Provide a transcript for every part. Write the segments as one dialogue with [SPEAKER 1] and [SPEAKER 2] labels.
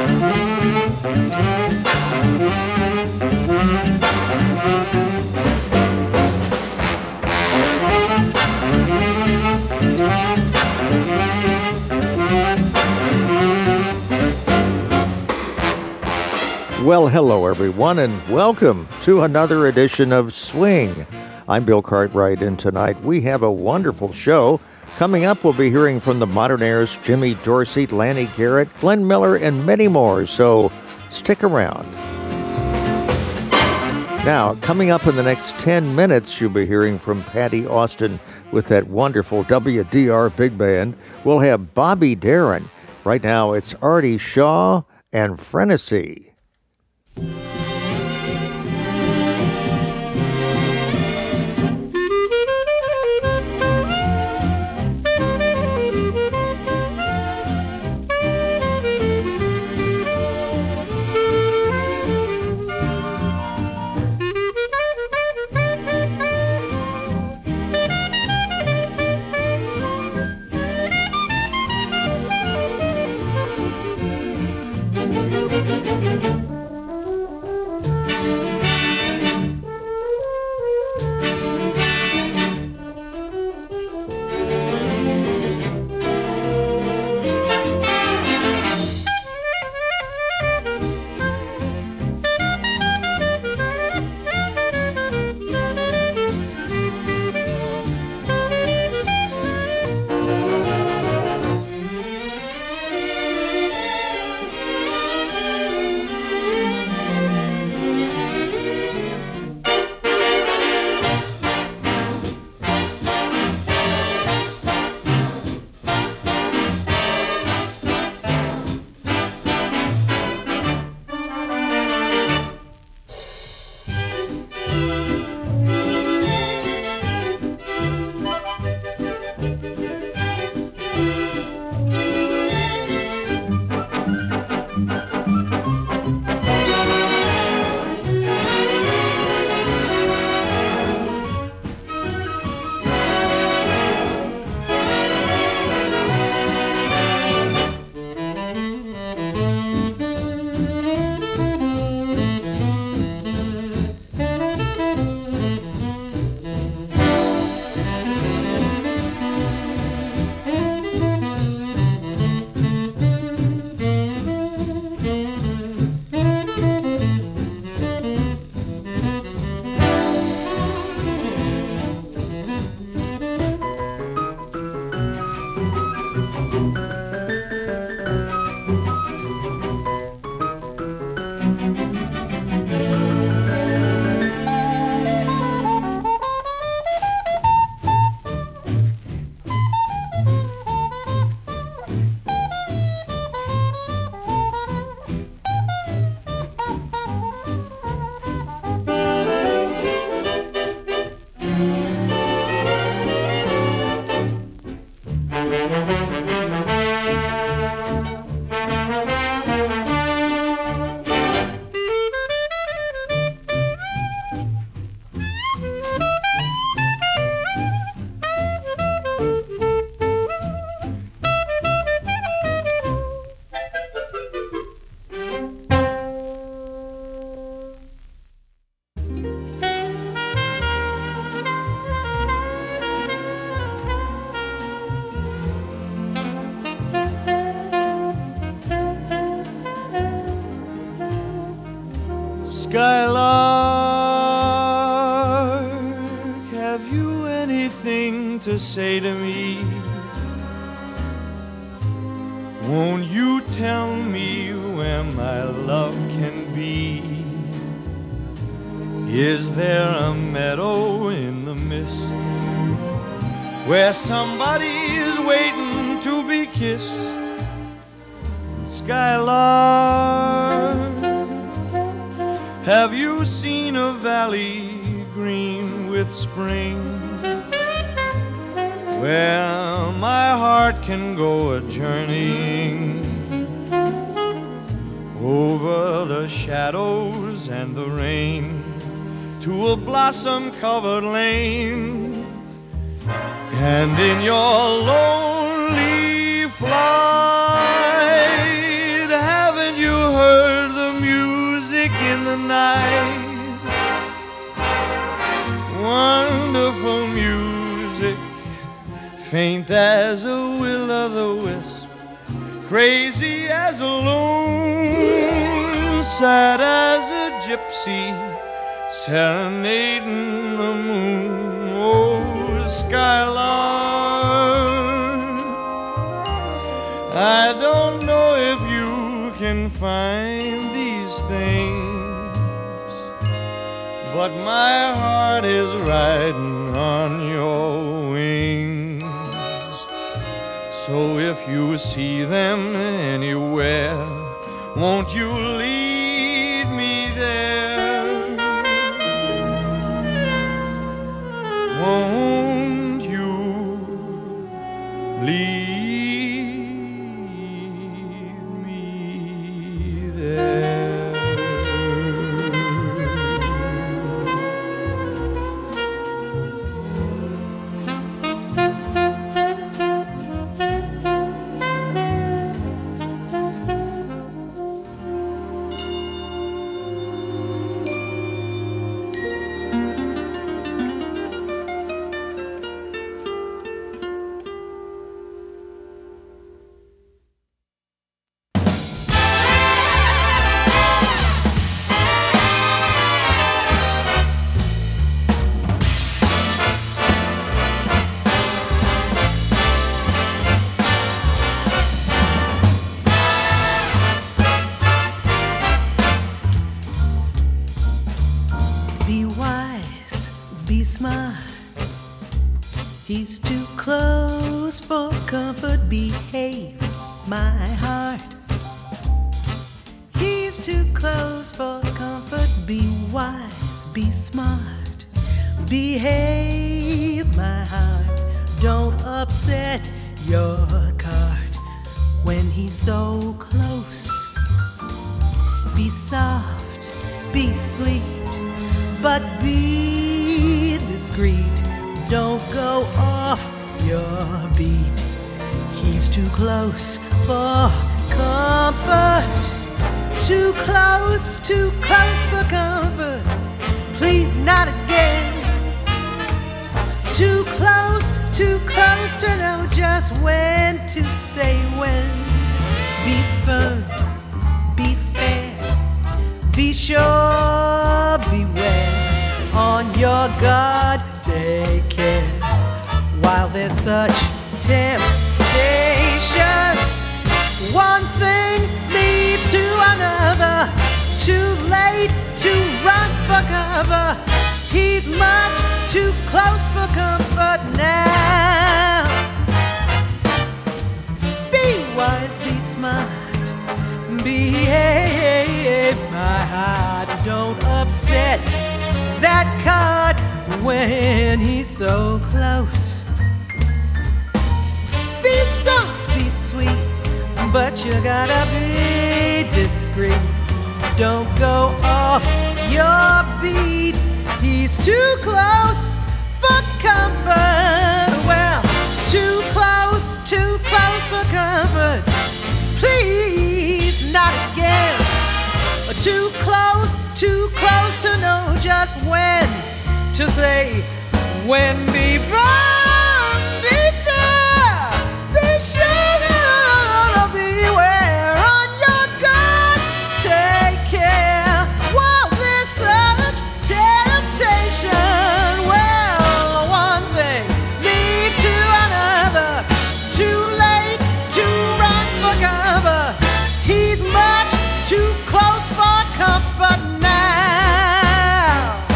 [SPEAKER 1] Well, hello, everyone, and welcome to another edition of Swing. I'm Bill Cartwright, and tonight we have a wonderful show. Coming up, we'll be hearing from the Modernaires, Jimmy Dorsey, Lanny Garrett, Glenn Miller, and many more, so stick around. Now, coming up in the next 10 minutes, you'll be hearing from Patty Austin with that wonderful WDR Big Band. We'll have Bobby Darin. Right now, it's Artie Shaw and Frenesy.
[SPEAKER 2] Skylark, have you anything to say to me? Won't you tell me where my love can be? Is there a meadow in the mist where somebody's waiting to be kissed? Skylark, have you seen a valley green with spring, where my heart can go a-journeying over the shadows and the rain to a blossom-covered lane? And in your lonely flight, haven't you night. Wonderful music, faint as a will-o'-the-wisp, crazy as a loon, sad as a gypsy, serenading the moon. Oh, Skylark, I don't know if you can find these things, but my heart is riding on your wings. So if you see them anywhere, won't you lead me there? Won't you lead me there?
[SPEAKER 3] Be wise, be smart. He's too close for comfort. Behave, my heart. He's too close for comfort. Be wise, be smart. Behave, my heart. Don't upset your cart when he's so close. Be soft, be sweet, but be discreet. Don't go off your beat. He's too close for comfort. Too close for comfort. Please, not again. Too close to know just when to say when. Be firm, be fair, be sure, beware. On your guard, take care. While there's such temptation, one thing leads to another. Too late to run for cover. He's much too close for comfort now. Be wise, be smart, behave, my heart. Don't upset that card when he's so close. Be soft, be sweet, but you gotta be discreet. Don't go off your beat. He's too close for comfort. Well, too close for comfort. Please, not again. Too close to know just when to say when. Be firm, be fair, be sure, beware. On your guard, take care. While there's such temptation, well, one thing leads to another. Too late to run for cover. He's much too close for comfort now.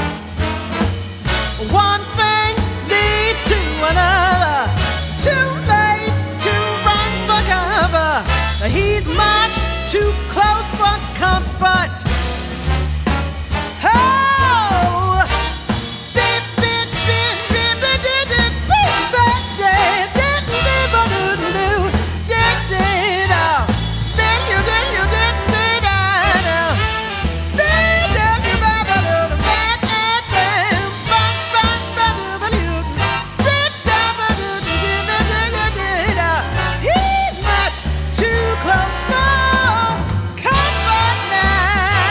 [SPEAKER 3] One thing leads to another. Too late to run for cover. He's much too close for comfort. Oh! He's much too close for comfort now.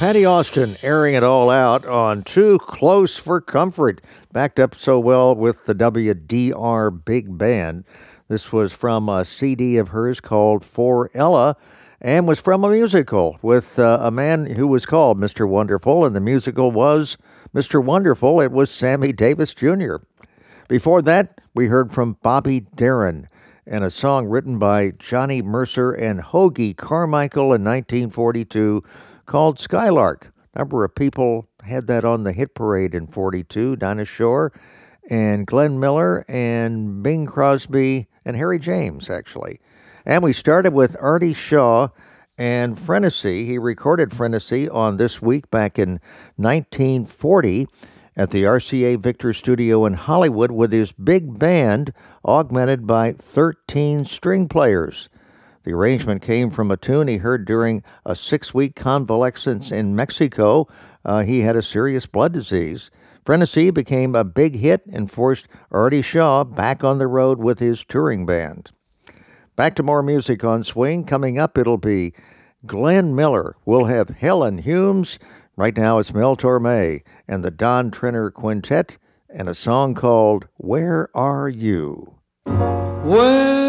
[SPEAKER 1] Patty Austin airing it all out on Too Close for Comfort, backed up so well with the WDR Big Band. This was from a CD of hers called For Ella, and was from a musical with a man who was called Mr. Wonderful, and the musical was Mr. Wonderful. It was Sammy Davis Jr. Before that, we heard from Bobby Darin and a song written by Johnny Mercer and Hoagy Carmichael in 1942 called Skylark. A number of people had that on the hit parade in 42. Dinah Shore and Glenn Miller and Bing Crosby and Harry James, actually. And we started with Artie Shaw and Frenesy. He recorded Frenesy on This Week back in 1940 at the RCA Victor Studio in Hollywood with his big band augmented by 13 string players. The arrangement came from a tune he heard during a 6-week convalescence in Mexico. He had a serious blood disease. Frenesy became a big hit and forced Artie Shaw back on the road with his touring band. Back to more music on Swing. Coming up, it'll be Glenn Miller. We'll have Helen Humes. Right now, it's Mel Torme and the Don Trenner Quintet and a song called Where Are You?
[SPEAKER 2] Where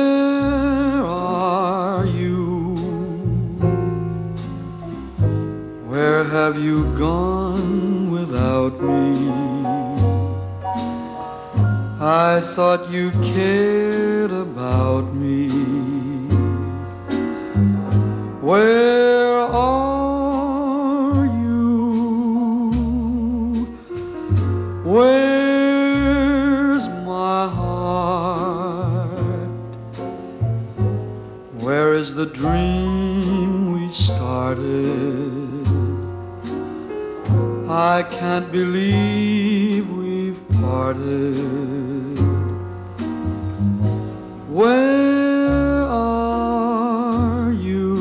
[SPEAKER 2] are you? Where have you gone without me? I thought you cared about me. Where are you? Where's my heart? Where is the dream we started? I can't believe we've parted. Where are you?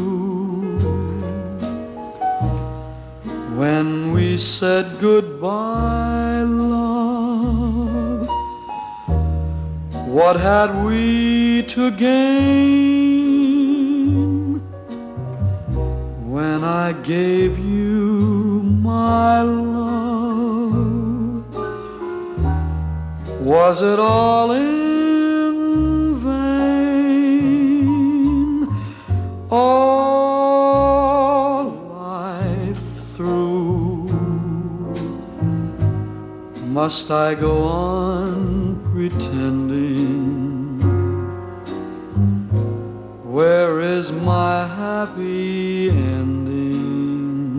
[SPEAKER 2] When we said goodbye, love, what had we to gain? When I gave you my love, was it all in vain? All life through, must I go on pretending? Where is my happy ending?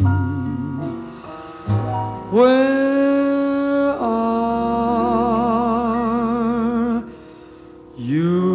[SPEAKER 2] Where are you?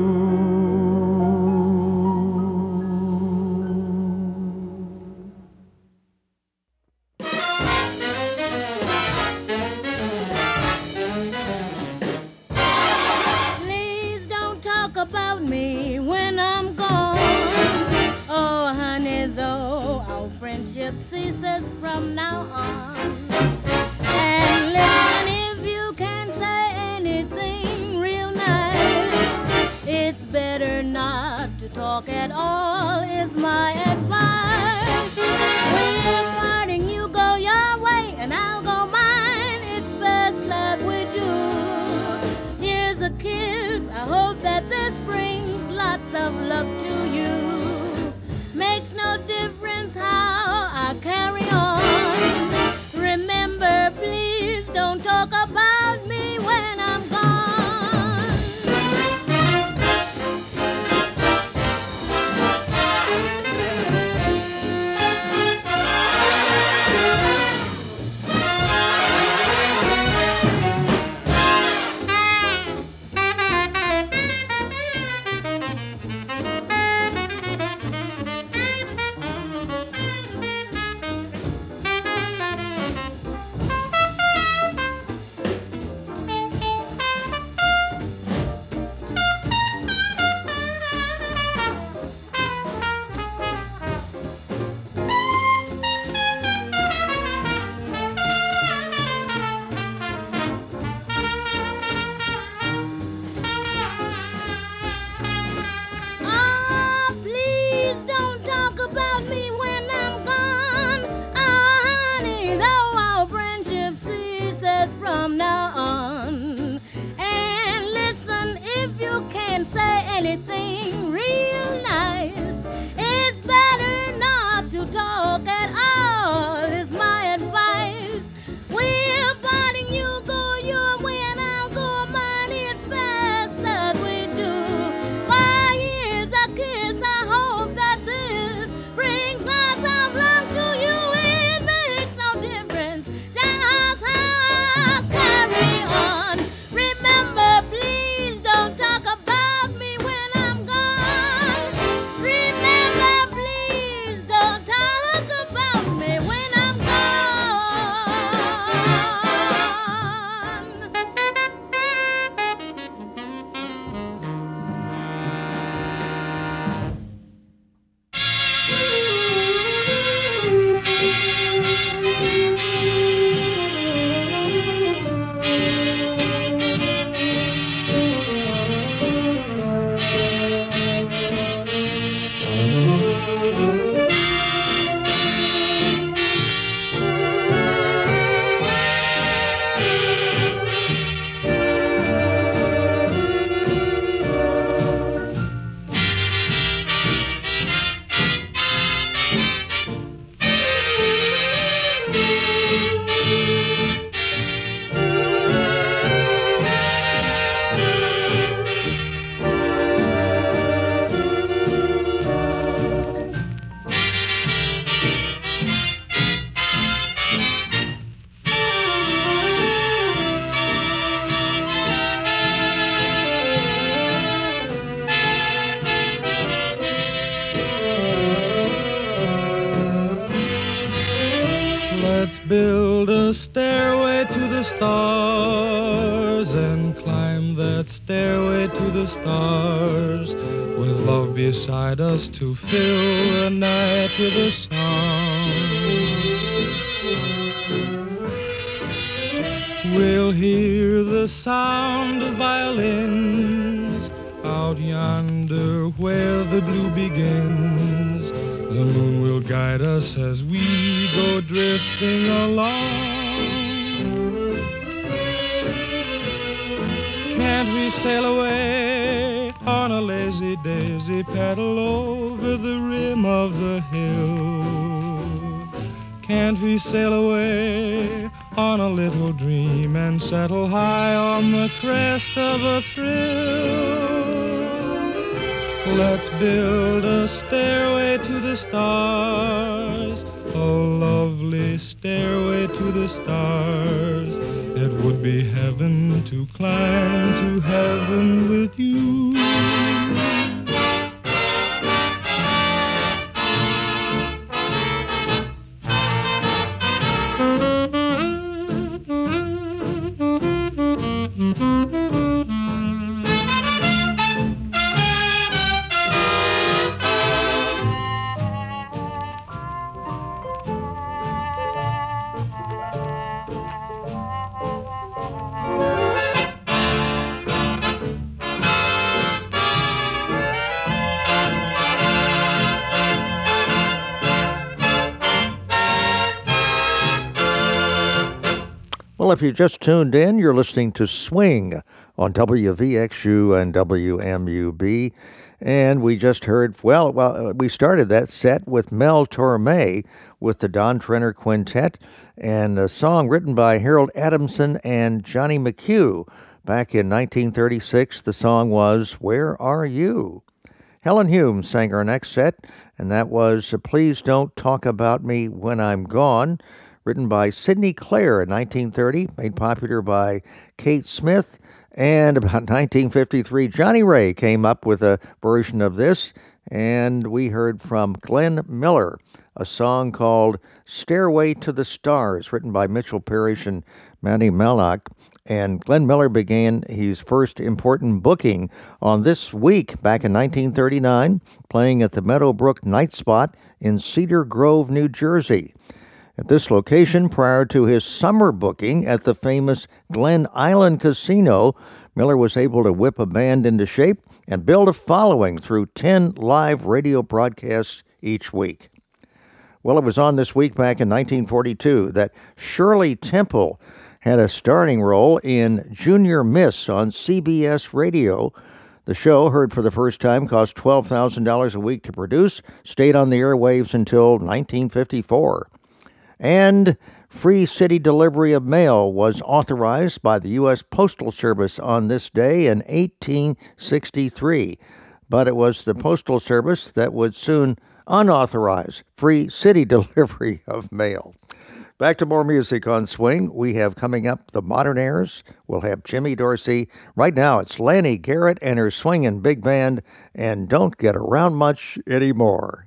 [SPEAKER 4] Please don't talk about me when I'm gone. Oh, honey, though our friendship ceases from now on. And listen, if you can say anything real nice, it's better not to talk at all, is my advice. We're parting, you go your way and I'll go mine. It's best that we do. Here's a kiss, I hope that this brings lots of luck to you. Makes no difference how I carry on. Remember, please don't talk about me when I'm gone.
[SPEAKER 2] build a stairway to the stars and climb that stairway to the stars with love beside us to fill the night with a song. We'll hear the sound of violins out yonder where the blue begins. The moon will guide us as we go drifting along. Can't we sail away on a lazy daisy, paddle over the rim of the hill? Can't we sail away on a little dream and settle high on the crest of a thrill? Let's build a stairway to the stars, a lovely stairway to the stars. It would be heaven to climb to heaven with you.
[SPEAKER 1] Well, if you just tuned in, you're listening to Swing on WVXU and WMUB. And we just heard, we started that set with Mel Torme with the Don Trenner Quintet and a song written by Harold Adamson and Johnny McHugh. Back in 1936, the song was Where Are You? Helen Hume sang our next set, and that was Please Don't Talk About Me When I'm Gone, written by Sidney Clare in 1930, made popular by Kate Smith. And about 1953, Johnny Ray came up with a version of this, and we heard from Glenn Miller, a song called Stairway to the Stars, written by Mitchell Parrish and Matty Mallock. And Glenn Miller began his first important booking on This Week back in 1939, playing at the Meadowbrook Night Spot in Cedar Grove, New Jersey. At this location, prior to his summer booking at the famous Glen Island Casino, Miller was able to whip a band into shape and build a following through 10 live radio broadcasts each week. Well, it was on This Week back in 1942 that Shirley Temple had a starring role in Junior Miss on CBS Radio. The show, heard for the first time, cost $12,000 a week to produce, stayed on the airwaves until 1954. And free city delivery of mail was authorized by the U.S. Postal Service on this day in 1863. But it was the Postal Service that would soon unauthorize free city delivery of mail. Back to more music on Swing. We have coming up the Modern Airs. We'll have Jimmy Dorsey. Right now it's Lanny Garrett and her swinging big band, and Don't Get Around Much Anymore.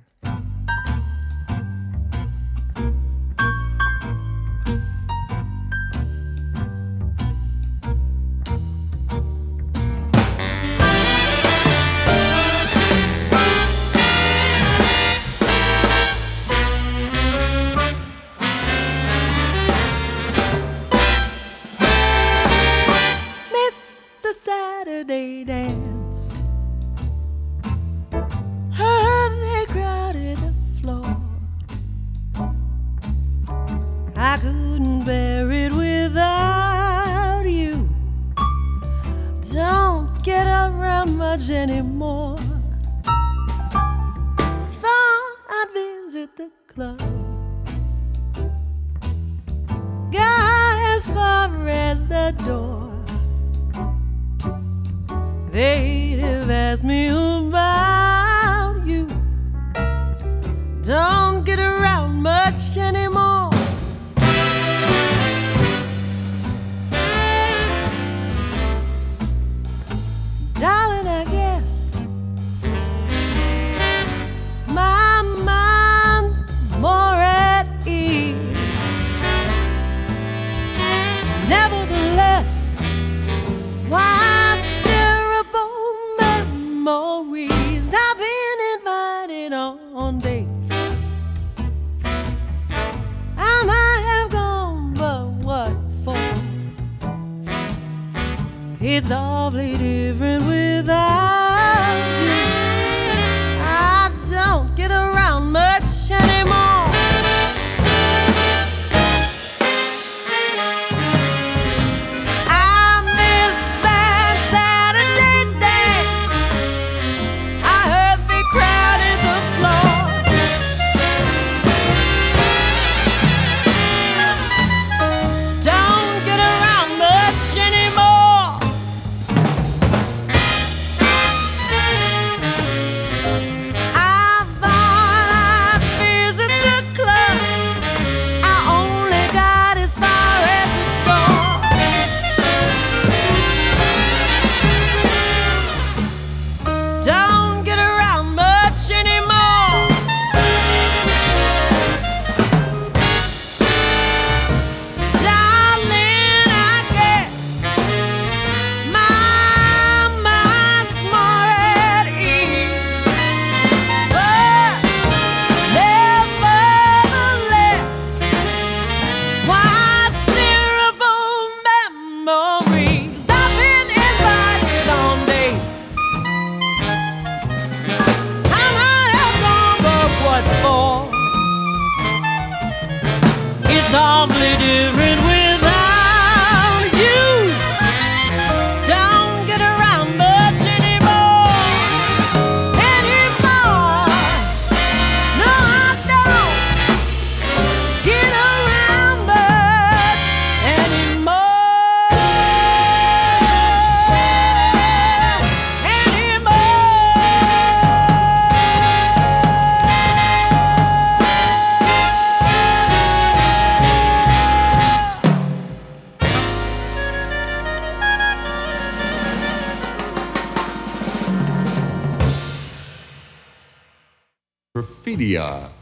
[SPEAKER 3] Saturday dance. Heard they cry I've been invited on dates. I might have gone, but what for? It's awfully different without you. I don't get around much anymore. I miss that Saturday dance. I heard they crowded the floor. Don't get around much anymore. I thought I'd visit the club. I only got as far as the door. Don't get around much anymore. Darling, I guess my mind's more at ease. But nevertheless, why stir up old memories? I've been invited on dates. I might have gone, but what for? It's awfully different without you. Don't get around much anymore. Anymore. No, I don't get around much anymore.
[SPEAKER 5] Graffiti art.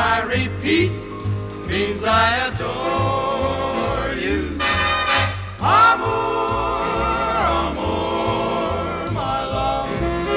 [SPEAKER 3] I repeat, means I adore you. Amour, amour, my love.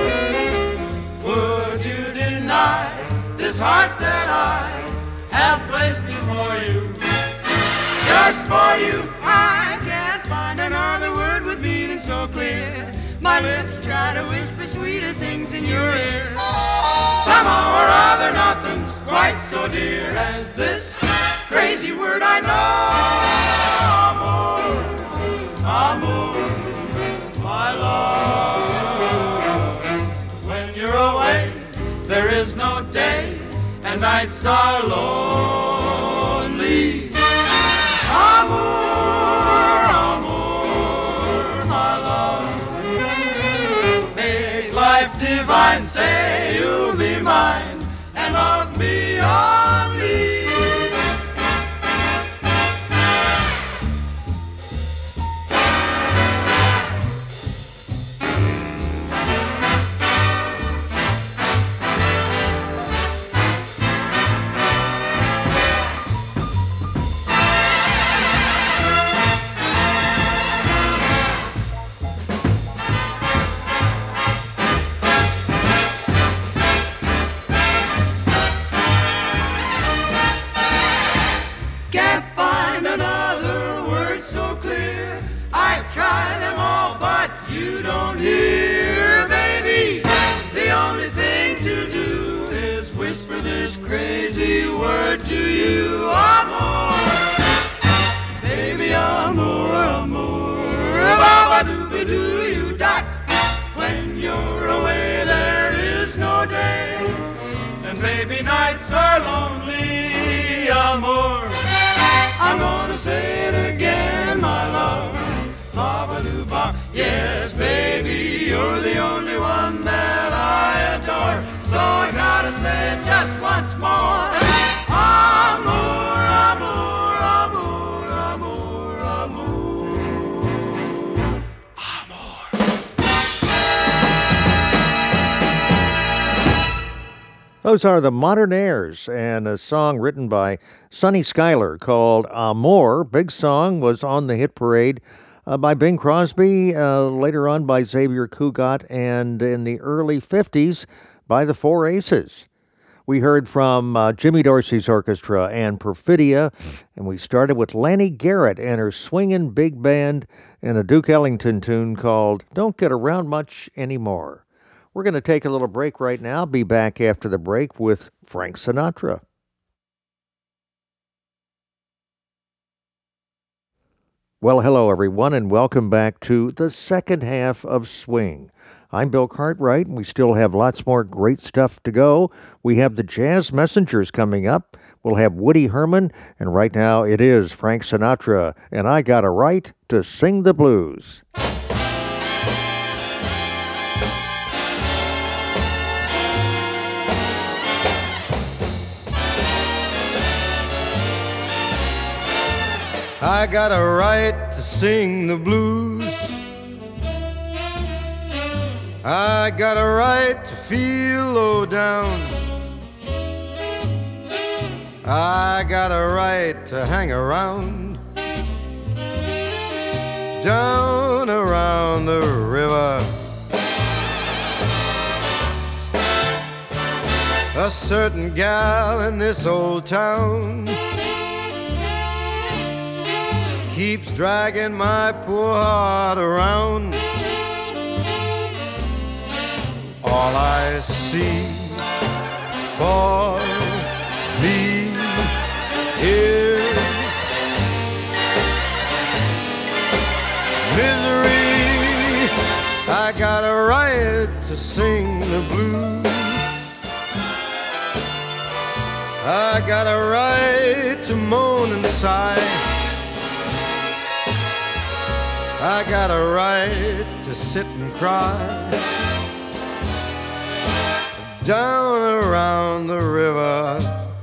[SPEAKER 3] Would you deny this heart that I have placed before you? Just for you, I can't find another word with meaning so clear. My lips try to whisper sweeter things in your ear. Somehow or other, nothing's quite so dear as this crazy word I know. Amour, amour, my love. When you're away, there is no day, and nights are lonely. Amour, amour, my love. Make life divine, say you'll be mine and love me only. Try them all, but you don't hear, baby. The only thing to do is whisper this crazy word to you. Amour, baby, amour, amour, ba-ba-doo-ba-doo, you dot. When you're away, there is no day, and baby, nights are lonely. Amour, I'm gonna say it again, my love. Ba-ba-doo-ba. Yes, baby, you're the only one that I adore. So I gotta say it just once more. Amour, amour, amour, amour, amour, amour.
[SPEAKER 1] Those are the Modern Airs and a song written by Sonny Schuyler called Amour. Big song, was on the hit parade by Bing Crosby, later on by Xavier Cugat, and in the early 50s by the Four Aces. We heard from Jimmy Dorsey's orchestra and Perfidia, and we started with Lanny Garrett and her swinging big band in a Duke Ellington tune called Don't Get Around Much Anymore. We're going to take a little break right now. Be back after the break with Frank Sinatra. Well, hello, everyone, and welcome back to the second half of Swing. I'm Bill Cartwright, and we still have lots more great stuff to go. We have the Jazz Messengers coming up. We'll have Woody Herman, and right now it is Frank Sinatra, and I Got a Right to Sing the Blues.
[SPEAKER 6] I got a right to sing the blues. I got a right to feel low down. I got a right to hang around down around the river. A certain gal in this old town keeps dragging my poor heart around. All I see for me is misery. I got a right to sing the blues. I got a right to moan and sigh. I got a right to sit and cry down around the river.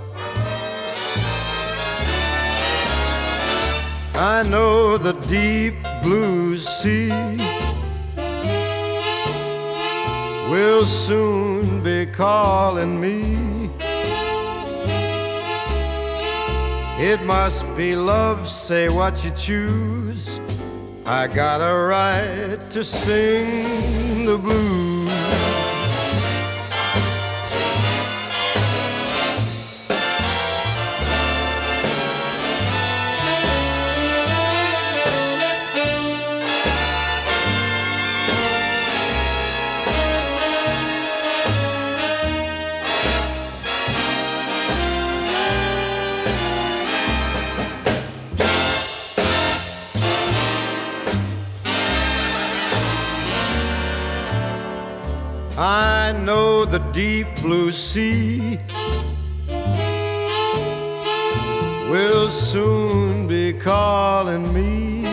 [SPEAKER 6] I know the deep blue sea will soon be calling me. It must be love, say what you choose. I got a right to sing the blues. I know the deep blue sea will soon be calling me.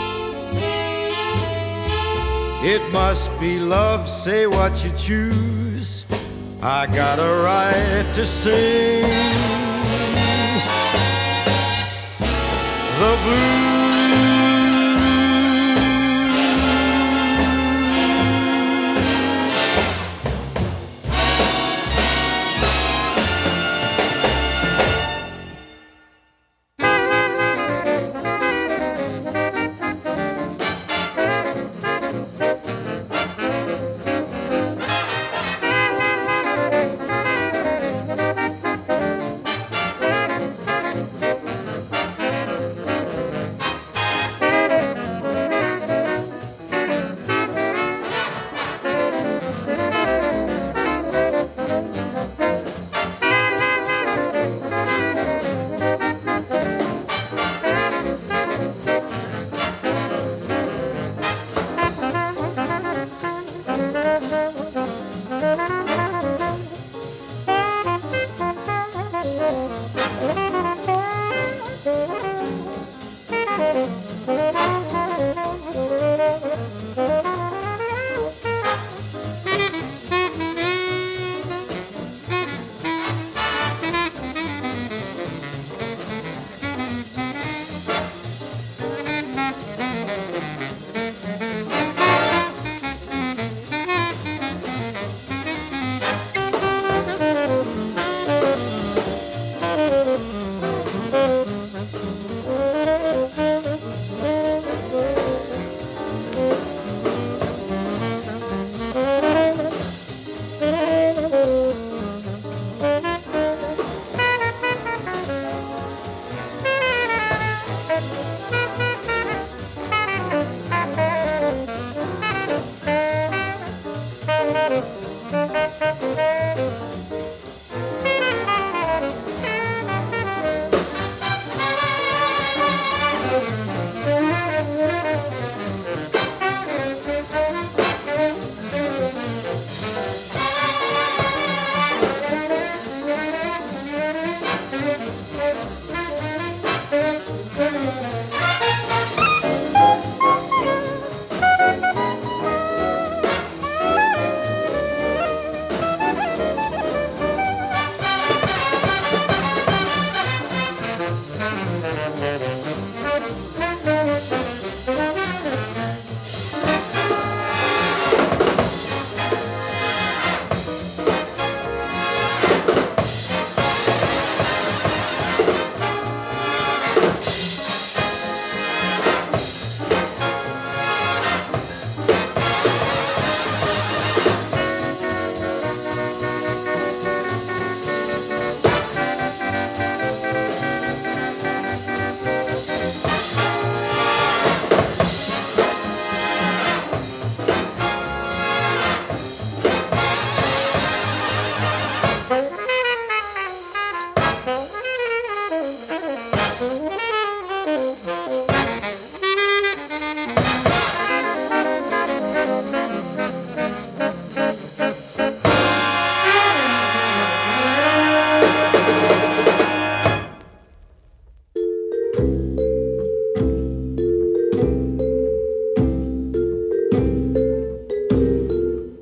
[SPEAKER 6] It must be love, say what you choose. I got a right to sing the blues.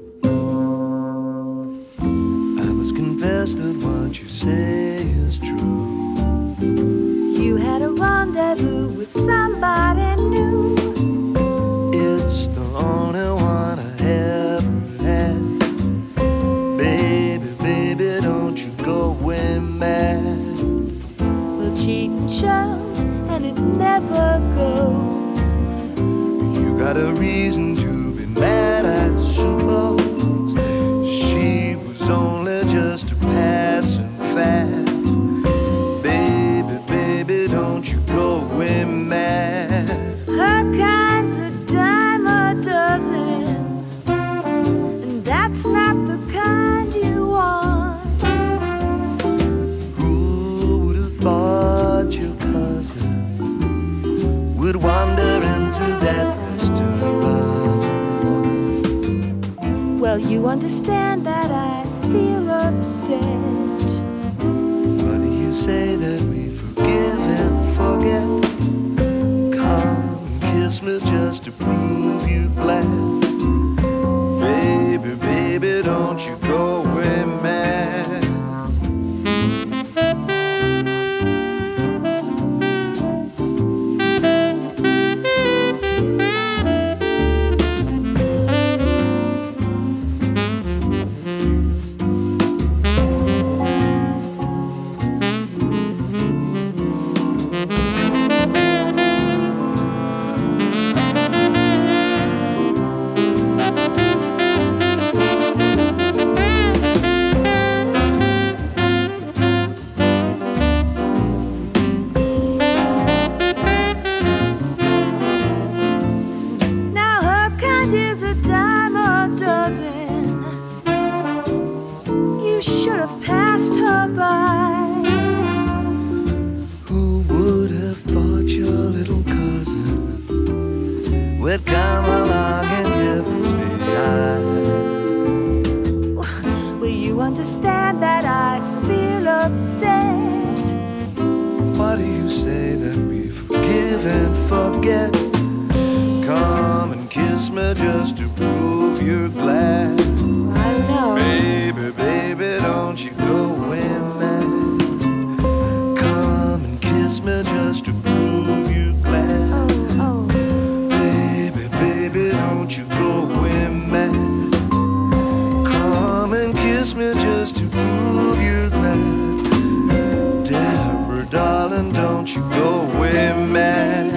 [SPEAKER 7] Confess that what you say is true. would wander into that restaurant.
[SPEAKER 3] Well, you understand that I feel upset.
[SPEAKER 7] What do you say that we forgive and forget? Come and kiss me just to prove you glad. Baby, baby, don't you go away mad. Would come along and give us the eye.
[SPEAKER 3] Will you understand that I feel upset?
[SPEAKER 7] What do you say that we forgive and forget? Come and kiss me just to prove you're glad.
[SPEAKER 3] I know.
[SPEAKER 7] Baby, baby, don't you go away mad. Come and kiss me just to prove you're glad.
[SPEAKER 3] Oh.
[SPEAKER 7] Baby, don't you go away mad. Come and kiss me just to prove you're glad. Deborah, darling, don't you go away mad.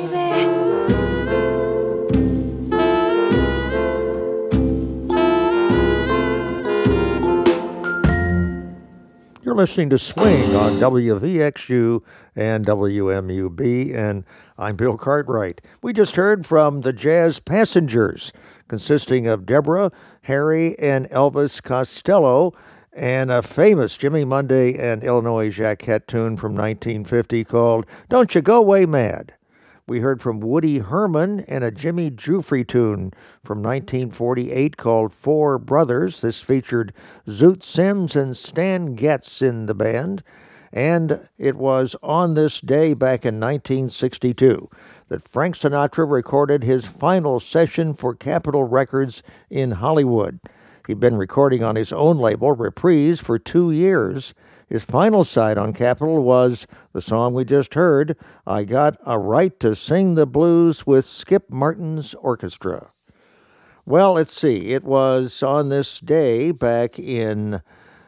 [SPEAKER 1] You're listening to Swing on WVXU and WMUB, and I'm Bill Cartwright. We just heard from the Jazz Passengers, consisting of Deborah, Harry, and Elvis Costello, and a famous Jimmy Monday and Illinois Jacquette tune from 1950 called Don't You Go Away Mad. We heard from Woody Herman and a Jimmy Jufrey tune from 1948 called Four Brothers. This featured Zoot Sims and Stan Getz in the band. And it was on this day back in 1962 that Frank Sinatra recorded his final session for Capitol Records in Hollywood. He'd been recording on his own label, Reprise, for 2 years. His final side on Capitol was the song we just heard, I Got a Right to Sing the Blues with Skip Martin's Orchestra. Well, let's see. It was on this day back in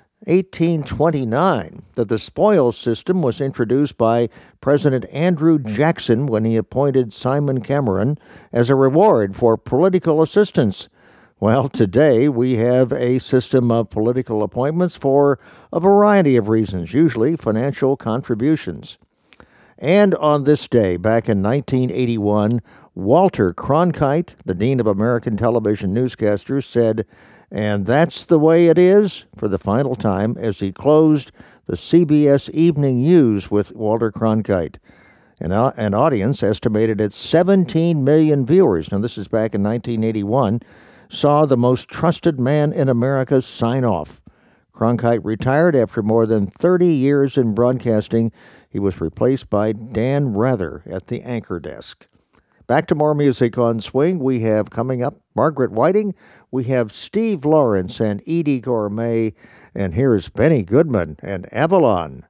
[SPEAKER 1] 1829 that the spoils system was introduced by President Andrew Jackson when he appointed Simon Cameron as a reward for political assistance. Well, today we have a system of political appointments for a variety of reasons, usually financial contributions. And on this day, back in 1981, Walter Cronkite, the Dean of American Television Newscasters, said, "And that's the way it is," for the final time as he closed the CBS Evening News with Walter Cronkite. An audience estimated at 17 million viewers, now this is back in 1981, saw the most trusted man in America sign off. Cronkite retired after more than 30 years in broadcasting. He was replaced by Dan Rather at the anchor desk. Back to more music on Swing. We have coming up Margaret Whiting. We have Steve Lawrence and Edie Gourmet. And here's Benny Goodman and Avalon.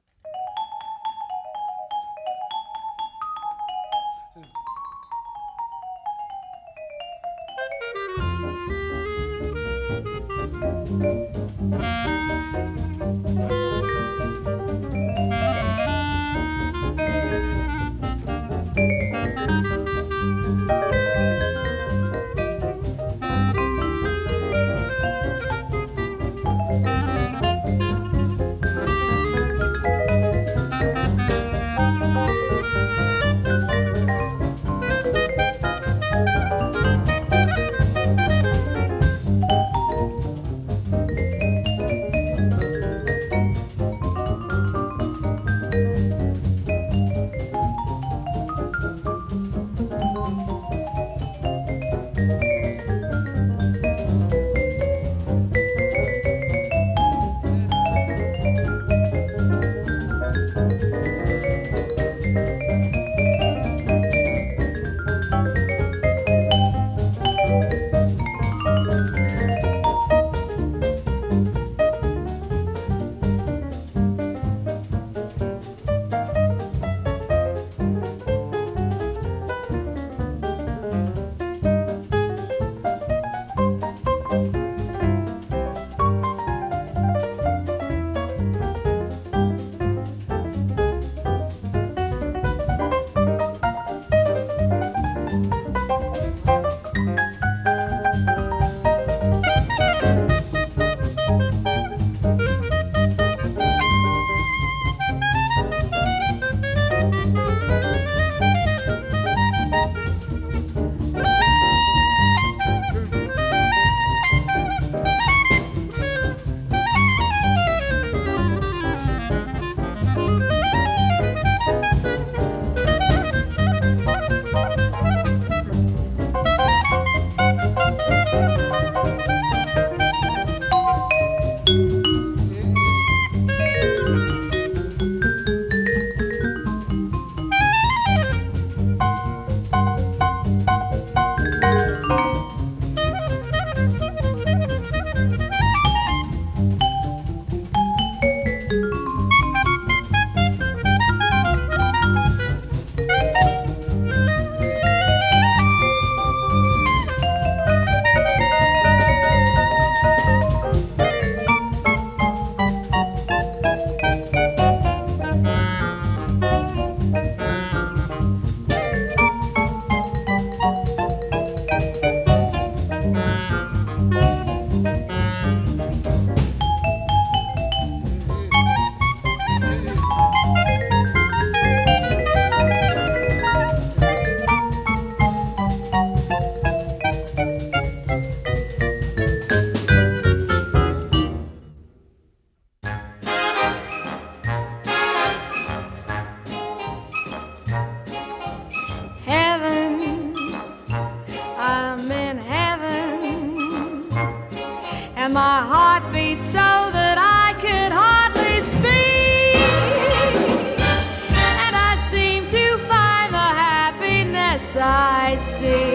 [SPEAKER 8] happiness I see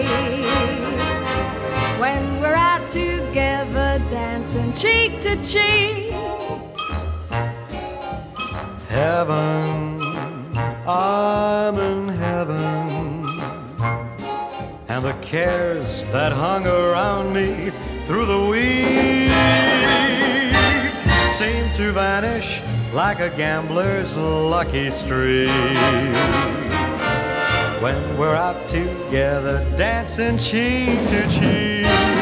[SPEAKER 8] when we're out together dancing cheek to cheek.
[SPEAKER 6] Heaven, I'm in heaven, and the cares that hung around me through the week seem to vanish like a gambler's lucky streak when we're out together dancing cheek to cheek.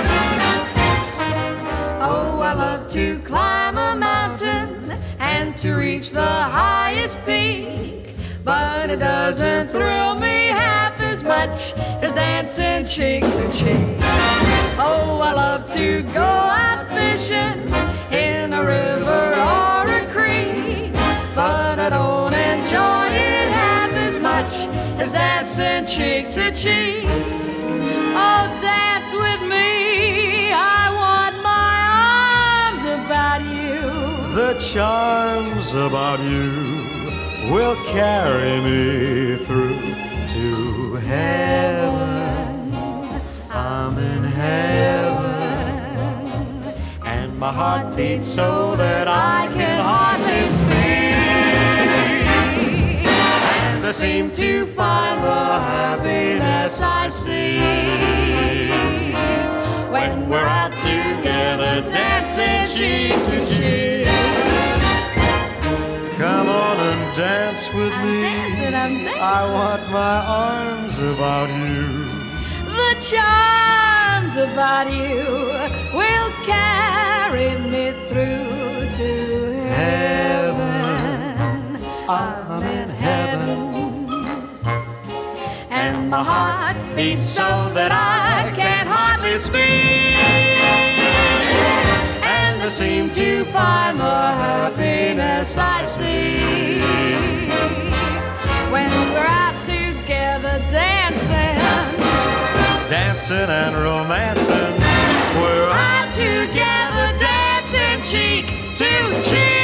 [SPEAKER 8] Oh, I love to climb a mountain and to reach the highest peak, but it doesn't thrill me half as much as dancing cheek to cheek. Oh, I love to go out fishing in a river or a creek, but I don't enjoy it half as much as dancing cheek to cheek. Oh, dance with me, I want my arms about you.
[SPEAKER 6] The charms about you will carry me through to heaven. I'm in heaven, and my heart beats so that I can hardly speak. And I seem to find the happiness I see when we're out together dancing cheek to cheek. Come on and dance with me.
[SPEAKER 8] I'm dancing.
[SPEAKER 6] I want my arms about you.
[SPEAKER 8] The charms about you will carry me through to heaven. I'm in heaven, and my heart beats so that I can hardly speak. And I seem to find the happiness I see when we're out together dancing.
[SPEAKER 6] Dancing and romancing, we're
[SPEAKER 8] out together dancing cheek to cheek.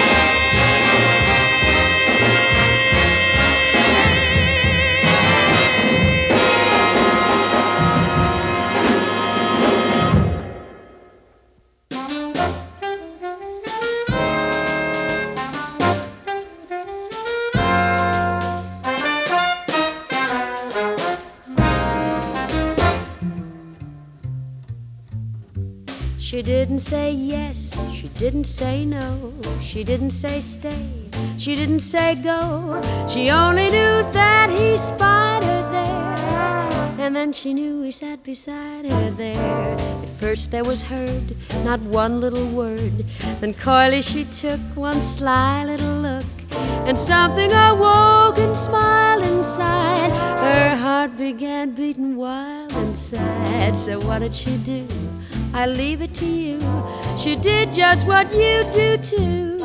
[SPEAKER 9] She didn't say yes, she didn't say no, she didn't say stay, she didn't say go. She only knew that he spied her there, and then she knew he sat beside her there. At first there was heard not one little word, then coyly she took one sly little look, and something awoke and smiled inside. Her heart began beating wild and sad. So what did she do? I leave it to you. She did just what you do too.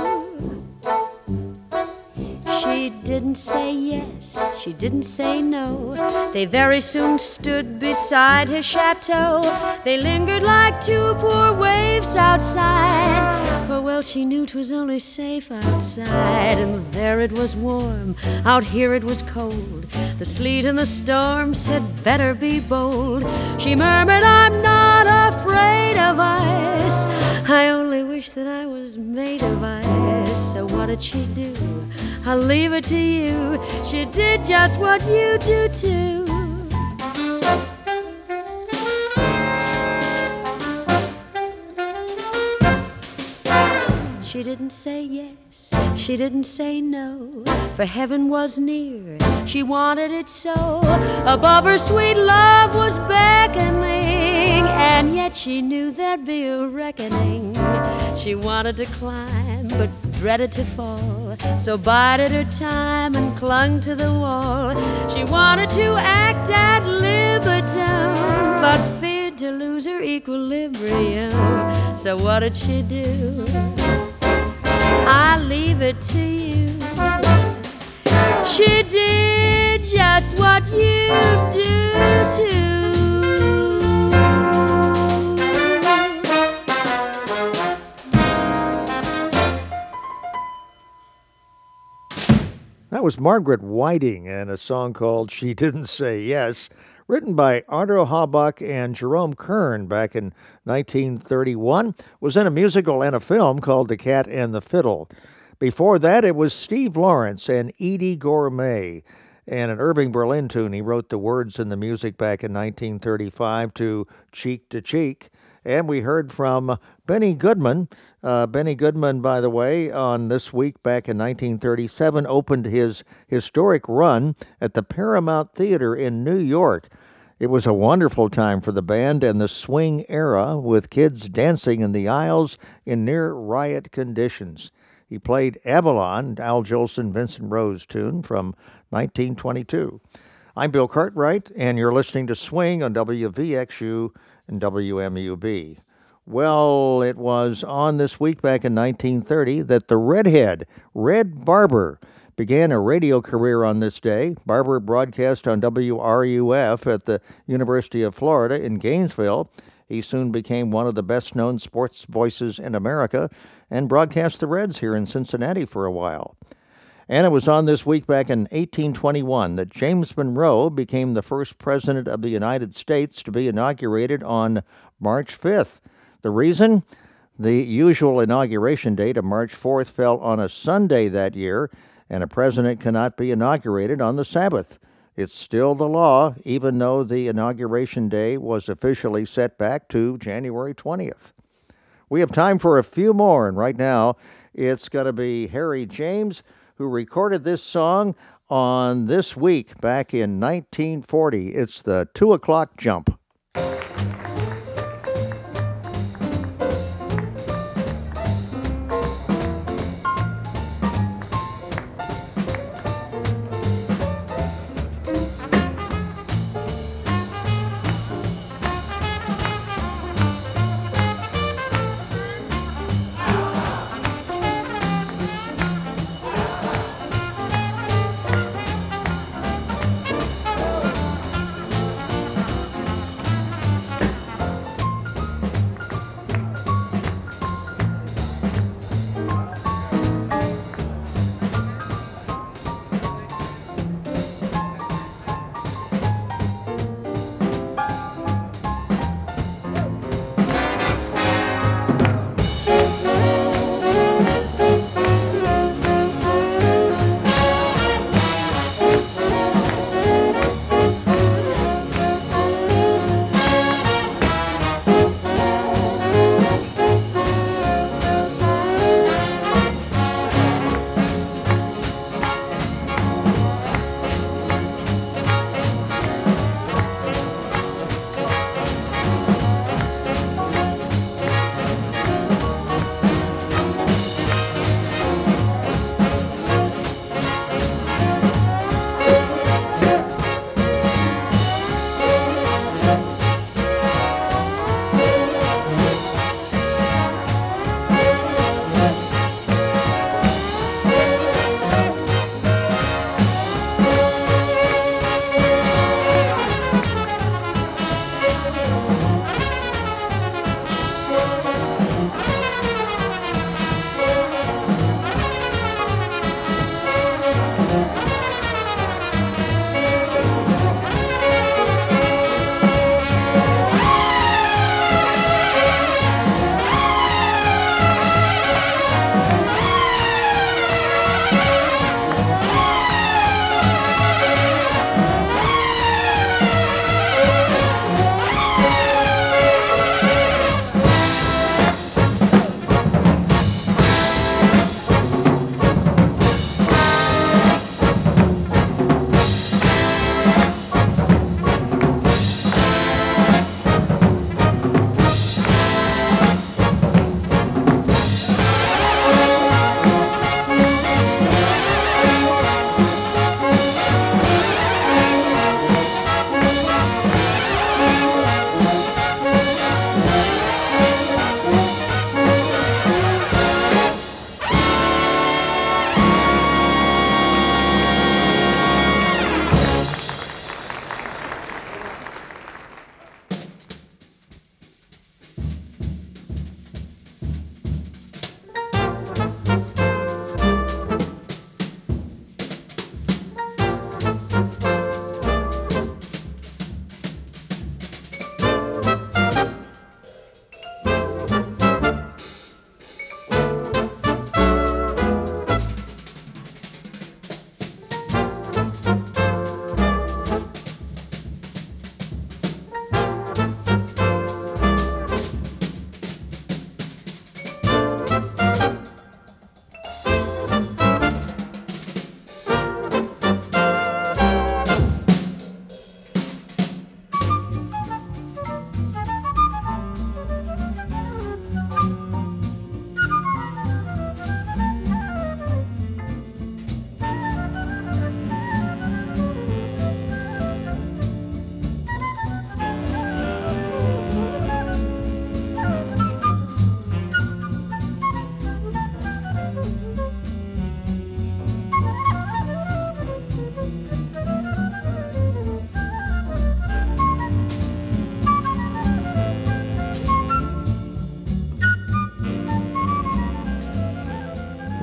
[SPEAKER 9] She didn't say yes, she didn't say no. They very soon stood beside his chateau. They lingered like two poor waifs outside, for well she knew 'twas only safe outside. And there it was warm, out here it was cold. The sleet and the storm said better be bold. She murmured, I'm not afraid of ice, I only wish that I was made of ice. So what did she do? I'll leave it to you. She did just what you do too. She didn't say yes, she didn't say no, for heaven was near, she wanted it so. Above her sweet love was beckoning, and yet she knew there'd be a reckoning. She wanted to climb, but dreaded to fall, so bided her time and clung to the wall. She wanted to act ad libitum, but feared to lose her equilibrium. So what did she do? I leave it to you. She did just what you do too.
[SPEAKER 1] That was Margaret Whiting and a song called She Didn't Say Yes, written by Ardo Haubuck and Jerome Kern back in 1931, was in a musical and a film called The Cat and the Fiddle. Before that, it was Steve Lawrence and Edie Gourmet, and an Irving Berlin tune. He wrote the words and the music back in 1935 to Cheek to Cheek. And we heard from Benny Goodman. Benny Goodman, by the way, on This Week back in 1937, opened his historic run at the Paramount Theater in New York. It was a wonderful time for the band and the swing era, with kids dancing in the aisles in near riot conditions. He played Avalon, Al Jolson, Vincent Rose tune from 1922. I'm Bill Cartwright, and you're listening to Swing on WVXU and WMUB. Well, it was on This Week back in 1930 that the redhead, Red Barber, began a radio career on this day. Barber broadcast on WRUF at the University of Florida in Gainesville. He soon became one of the best-known sports voices in America and broadcast the Reds here in Cincinnati for a while. And it was on This Week back in 1821 that James Monroe became the first president of the United States to be inaugurated on March 5th. The reason? The usual inauguration date of March 4th fell on a Sunday that year, and a president cannot be inaugurated on the Sabbath. It's still the law, even though the inauguration day was officially set back to January 20th. We have time for a few more, and right now it's going to be Harry James, who recorded this song on This Week back in 1940. It's the 2 o'clock jump.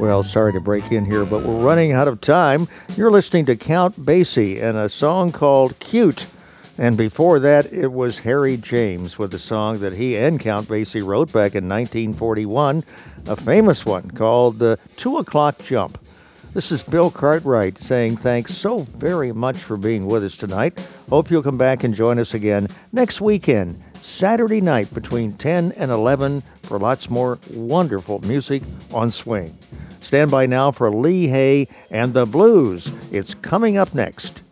[SPEAKER 1] Well, sorry to break in here, but we're running out of time. You're listening to Count Basie and a song called Cute. And before that, it was Harry James with a song that he and Count Basie wrote back in 1941, a famous one called the 2 O'Clock Jump. This is Bill Cartwright saying thanks so very much for being with us tonight. Hope you'll come back and join us again next weekend, Saturday night between 10 and 11 for lots more wonderful music on Swing. Stand by now for Lee Hay and the Blues. It's coming up next.